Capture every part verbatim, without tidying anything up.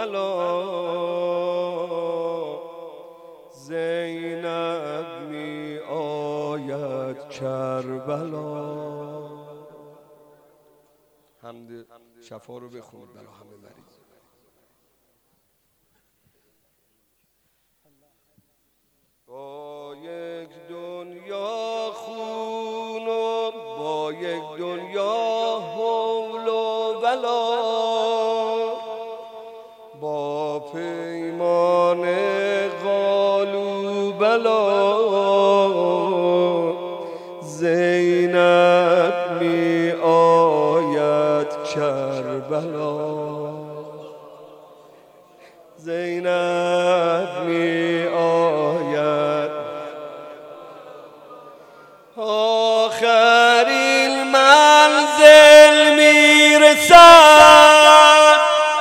بلا زینب می آید کربلا. حمد شفا رو بخونید برای همه مریض. با یک دنیا خون و با یک دنیا حول و بلا، با پیمان قالوا بلا زینب می آید کربلا. زینب می آید آخرین منزل می رسد،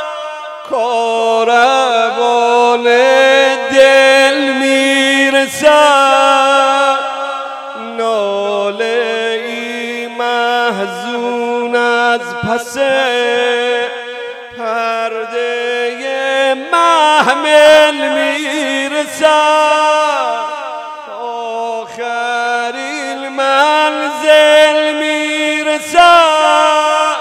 کاروان دل می رسد، ناله ای محزون از پس پرده محمل می رسد. آخرین منزل می رسد،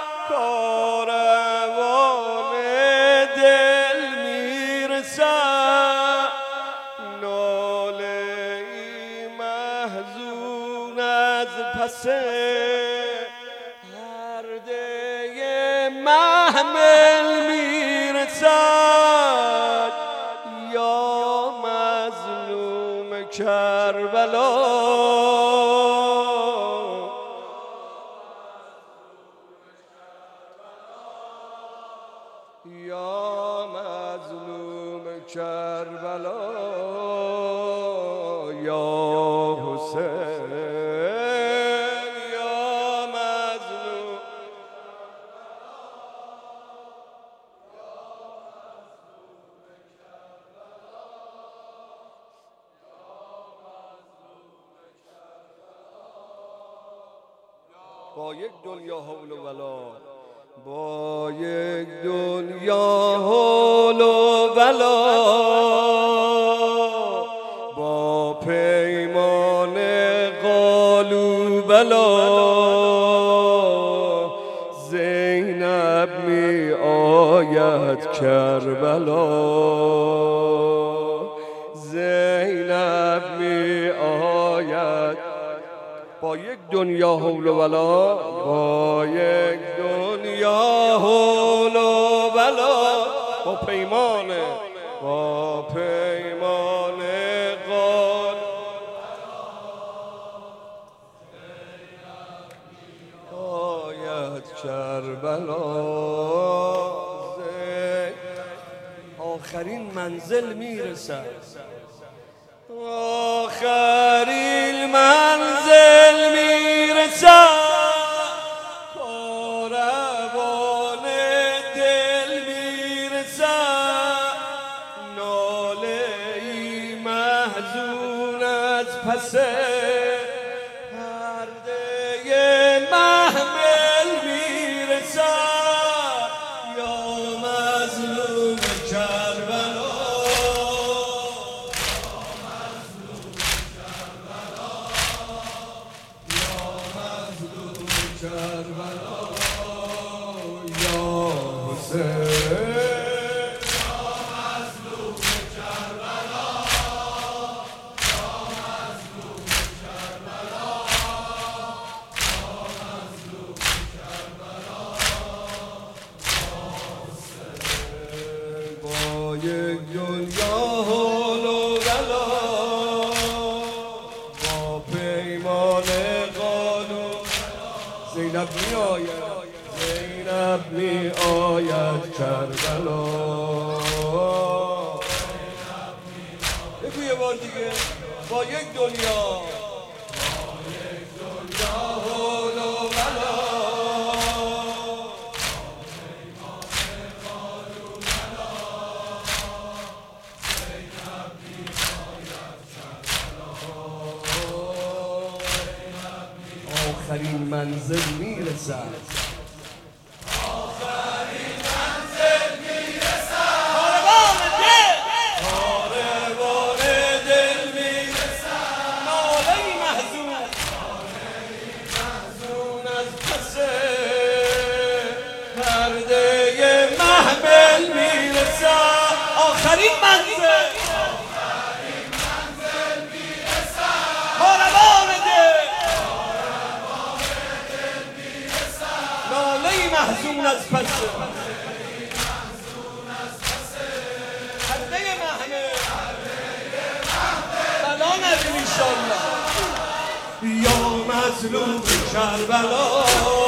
کاروان دل می رسد، ناله ای محزون از پس پرده محمل می رسد. یا مظلوم کربلا، یا مظلوم کربلا، یا حسین، یا مظلوم. با یک دنیا حول و بلا، با یک دنیا حول و بلا، با پیمان قالوا بلا زینب می آید کربلا. زینب می آید با یک دنیا حول و بلا، با یک دنیا حول و بلا، با پیمان با پیمان قال آید کربلا. آخرین منزل میرسد، آخرین منزل میرسد، کاروان دل میرسد، ناله ای محزون از پس پرده محمل میرسد. یا مظلوم کربلا، کربلا، یا حسین، یا مظلوم کربلا، یا مظلوم کربلا، یا مظلوم کربلا، یا حسین. با یک دنیا حول و بلا، با پیمان زینب می آید، زینب می آید کربلا. بگو یه بار دیگه، با یک دنیا، با یک دنیا حول و بلا، زینب می آید کربلا. آخرین منزل میرسد، آخرین منزل میرسد، آخرین منزل کاروان دل ناله محزون از پس خنده محمد بلا ندیم انشالله یا مظلوم کربلا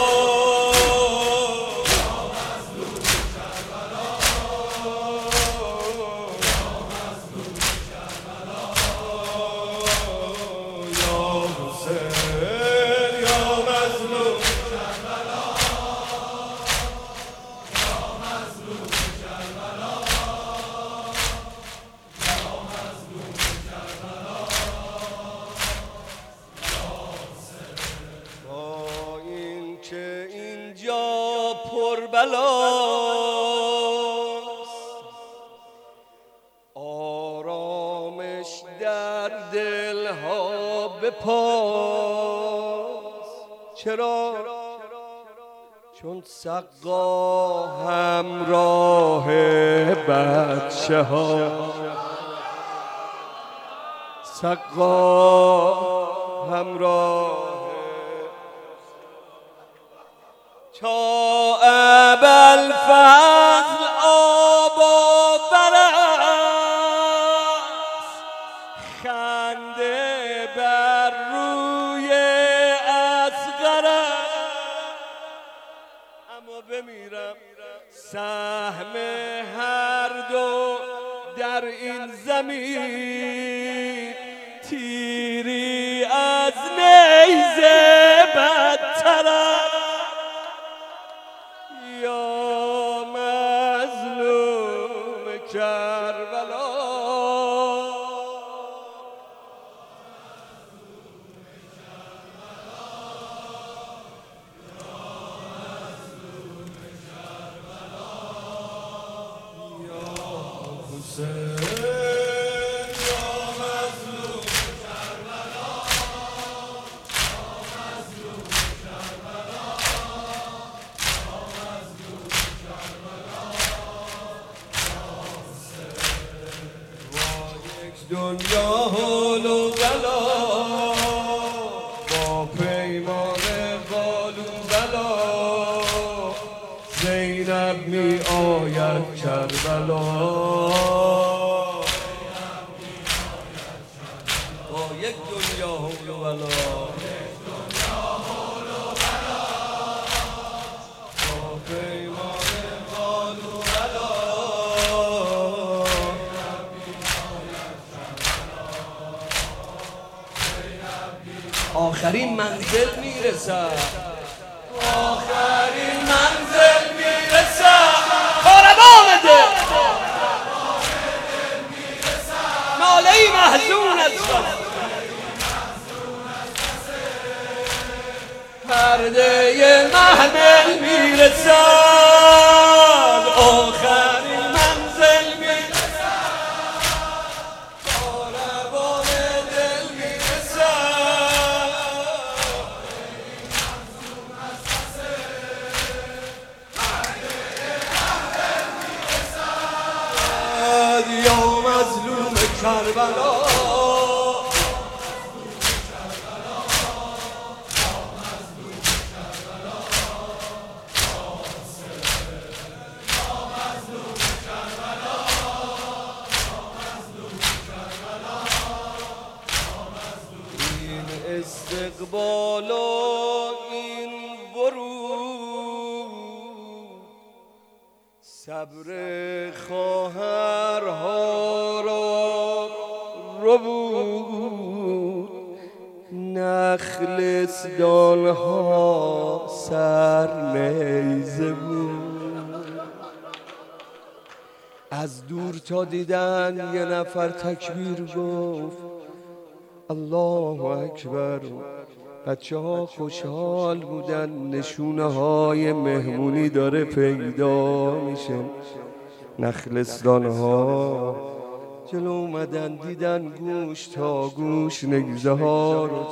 که اینجا پر بلاست آرامش در دلها بپاس چرا؟ چون سقا همراه بچه ها سقا همراه تا ابوالفضل آب و برست خنده بر روی اصغر اما بمیرم سهم هر دو در این زمین تیری از نیزه بدتر یا مظلوم کربلا یا حسین دنیا حول و بلا با پیمان قالوا بلا زینب می آید کربلا با یک دنیا حول و بلا با پیمان قالوا بلا آخرین منزل میرسد آخرین منزل میرسد کاروان دل ناله محزون از پس پرده محمل میرسد آخرین منزل میرسد کاروان دل یا مظلوم کربلا این استقبال و این ورود صبر خواهرها را ربود نخلستانها سر نیزه بود از دور تا دیدن یه نفر تکبیر گفت الله اکبر بچه ها خوشحال بودن نشونه های مهمونی داره پیدا میشه نخلستان ها جلو اومدن دیدن گوش تا گوش نگزه ها رو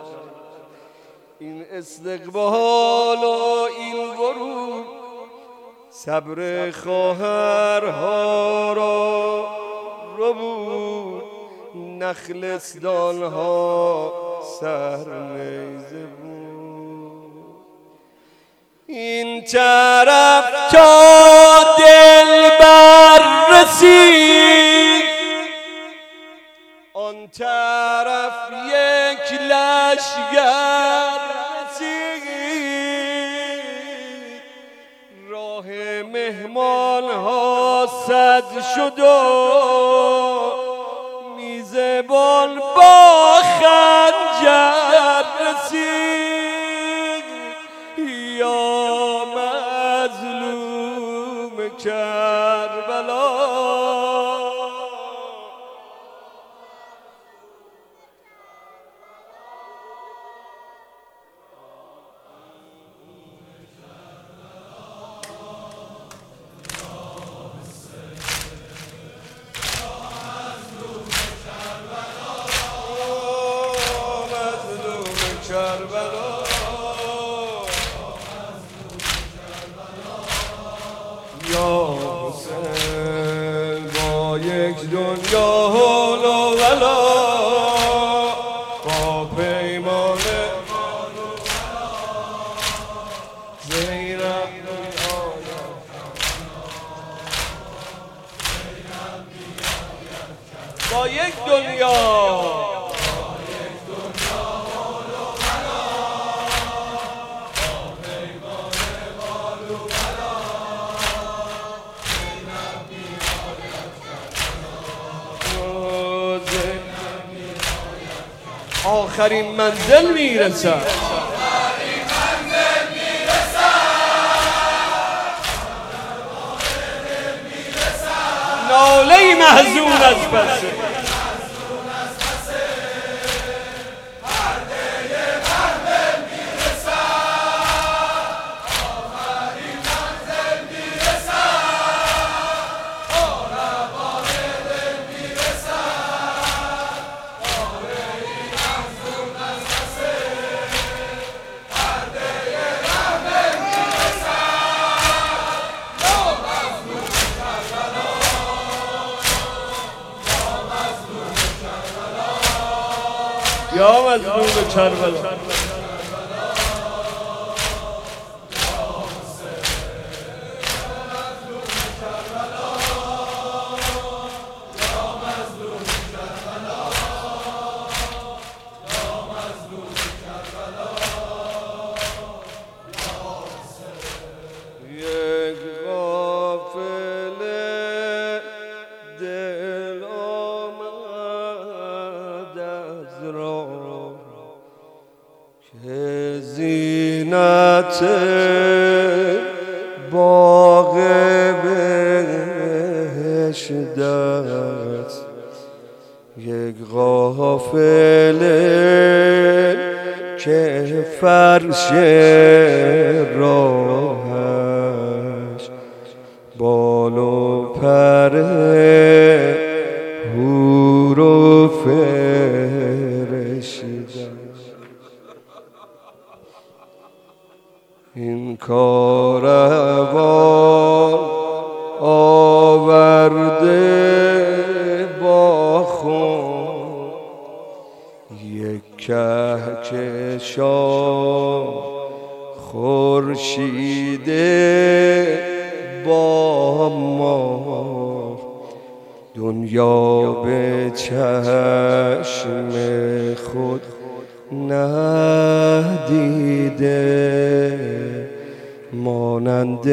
این استقبال و این ورود صبر خواهرها را رو بود، نخلستان ها سرنیزه بود. این طرف تا دل بررسید، آن طرف یک لشگر رسید. راه مهمان ها صد شد و میزبان با خنجر رسید. یا مظلوم کربلا، کربلا یا حسین با یک دنیا حول و ولا، با پیمان زینب با یک دنیا آخرین منزل میرسد. ناله محزون از پس یا مظلوم کربلا. یک غافل دل آمد از راه، که زینت باغ بهشت است. یک غافل که فرش راهش بال و پر حور و فرشته. این کاروان آورده با خون، یک کهکشان خورشید با ما. دنیا به چشم خود ندیده، مانند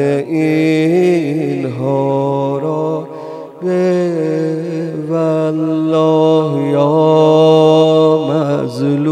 اینها را به والله یا مظلوم